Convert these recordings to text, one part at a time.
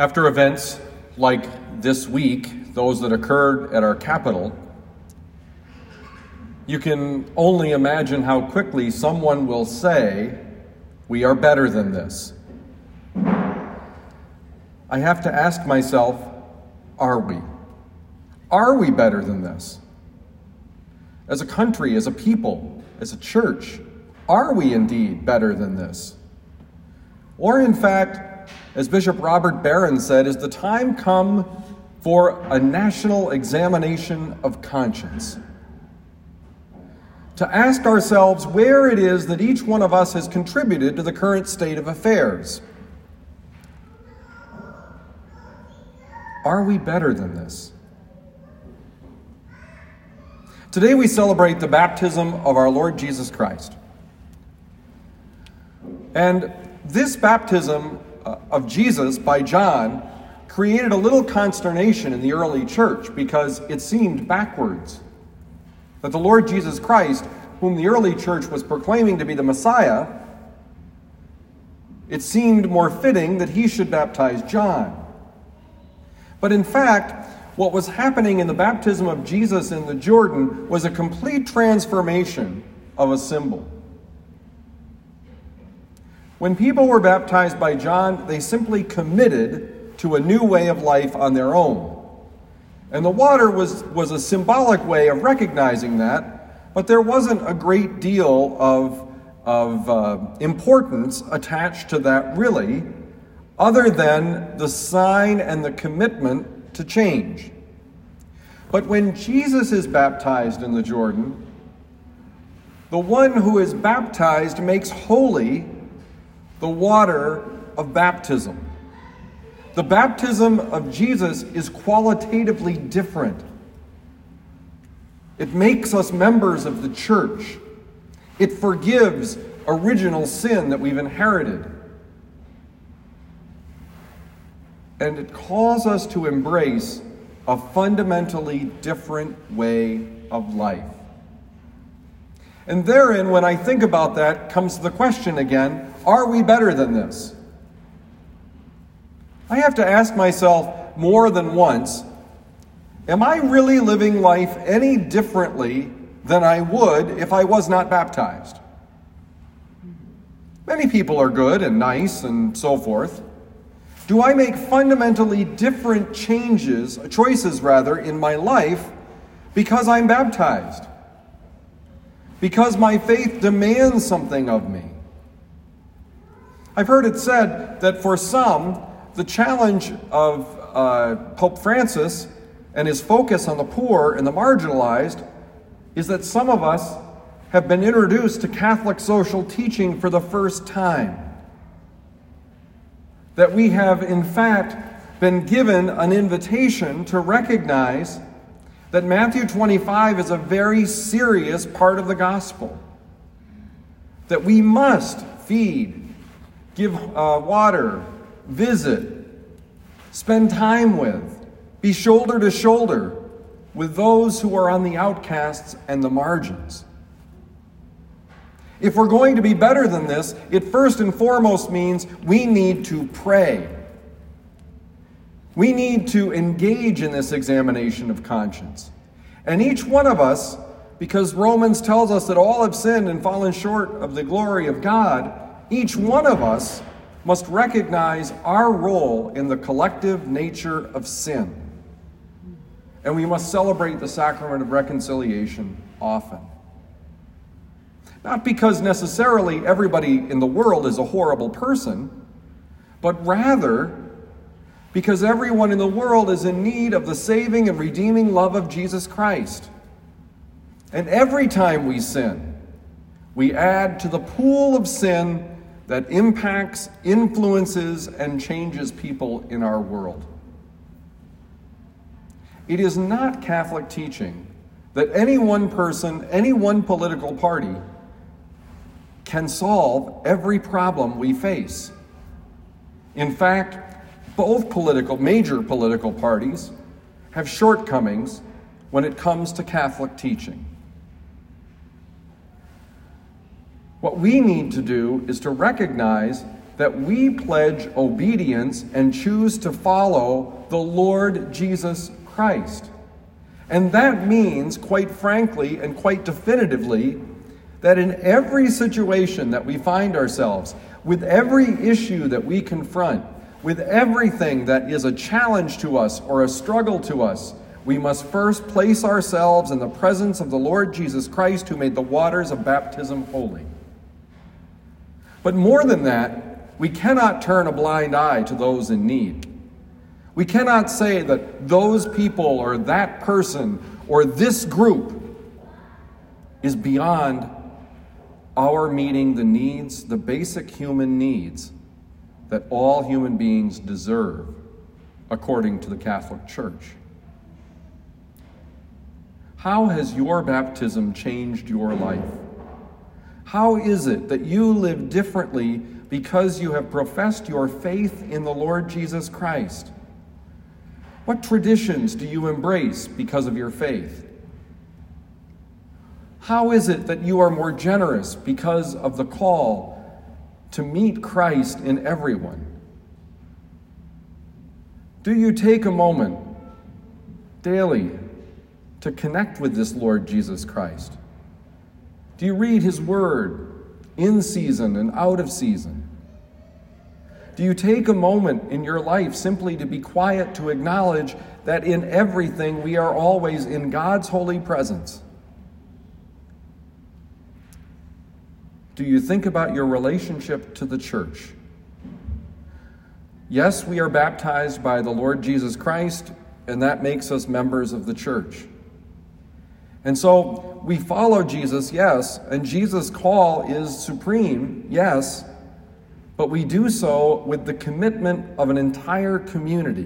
After events like this week, those that occurred at our Capitol, you can only imagine how quickly someone will say, "We are better than this." I have to ask myself, are we? Are we better than this? As a country, as a people, as a church, are we indeed better than this? Or in fact, as Bishop Robert Barron said, is the time come for a national examination of conscience? To ask ourselves where it is that each one of us has contributed to the current state of affairs. Are we better than this? Today we celebrate the baptism of our Lord Jesus Christ. And this baptism of Jesus by John created a little consternation in the early church because it seemed backwards. That the Lord Jesus Christ, whom the early church was proclaiming to be the Messiah, it seemed more fitting that he should baptize John. But in fact, what was happening in the baptism of Jesus in the Jordan was a complete transformation of a symbol. When people were baptized by John, they simply committed to a new way of life on their own. And the water was a symbolic way of recognizing that, but there wasn't a great deal of importance attached to that really, other than the sign and the commitment to change. But when Jesus is baptized in the Jordan, the one who is baptized makes holy the water of baptism. The baptism of Jesus is qualitatively different. It makes us members of the church. It forgives original sin that we've inherited. And it calls us to embrace a fundamentally different way of life. And therein, when I think about that, comes the question again, are we better than this? I have to ask myself more than once, am I really living life any differently than I would if I was not baptized? Many people are good and nice and so forth. Do I make fundamentally different choices in my life because I'm baptized? Because my faith demands something of me? I've heard it said that for some, the challenge of Pope Francis and his focus on the poor and the marginalized is that some of us have been introduced to Catholic social teaching for the first time. That we have, in fact, been given an invitation to recognize that Matthew 25 is a very serious part of the gospel. That we must feed, give water, visit, spend time with, be shoulder to shoulder with those who are on the outcasts and the margins. If we're going to be better than this, it first and foremost means we need to pray. We need to engage in this examination of conscience. And each one of us, because Romans tells us that all have sinned and fallen short of the glory of God, each one of us must recognize our role in the collective nature of sin. And we must celebrate the sacrament of reconciliation often. Not because necessarily everybody in the world is a horrible person, but rather because everyone in the world is in need of the saving and redeeming love of Jesus Christ. And every time we sin, we add to the pool of sin that impacts, influences, and changes people in our world. It is not Catholic teaching that any one person, any one political party can solve every problem we face. In fact, both major political parties have shortcomings when it comes to Catholic teaching. What we need to do is to recognize that we pledge obedience and choose to follow the Lord Jesus Christ. And that means, quite frankly and quite definitively, that in every situation that we find ourselves, with every issue that we confront, with everything that is a challenge to us or a struggle to us, we must first place ourselves in the presence of the Lord Jesus Christ, who made the waters of baptism holy. But more than that, we cannot turn a blind eye to those in need. We cannot say that those people or that person or this group is beyond our meeting the needs, the basic human needs that all human beings deserve, according to the Catholic Church. How has your baptism changed your life? How is it that you live differently because you have professed your faith in the Lord Jesus Christ? What traditions do you embrace because of your faith? How is it that you are more generous because of the call to meet Christ in everyone? Do you take a moment daily to connect with this Lord Jesus Christ? Do you read his word in season and out of season? Do you take a moment in your life simply to be quiet, to acknowledge that in everything we are always in God's holy presence? Do you think about your relationship to the church? Yes, we are baptized by the Lord Jesus Christ, and that makes us members of the church. And so we follow Jesus, yes, and Jesus' call is supreme, yes, but we do so with the commitment of an entire community.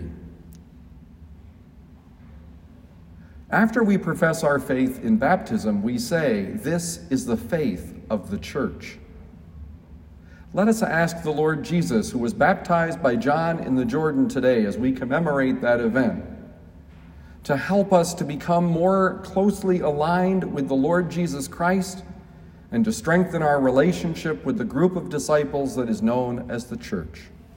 After we profess our faith in baptism, we say, "This is the faith of the church." Let us ask the Lord Jesus, who was baptized by John in the Jordan today as we commemorate that event, to help us to become more closely aligned with the Lord Jesus Christ and to strengthen our relationship with the group of disciples that is known as the church.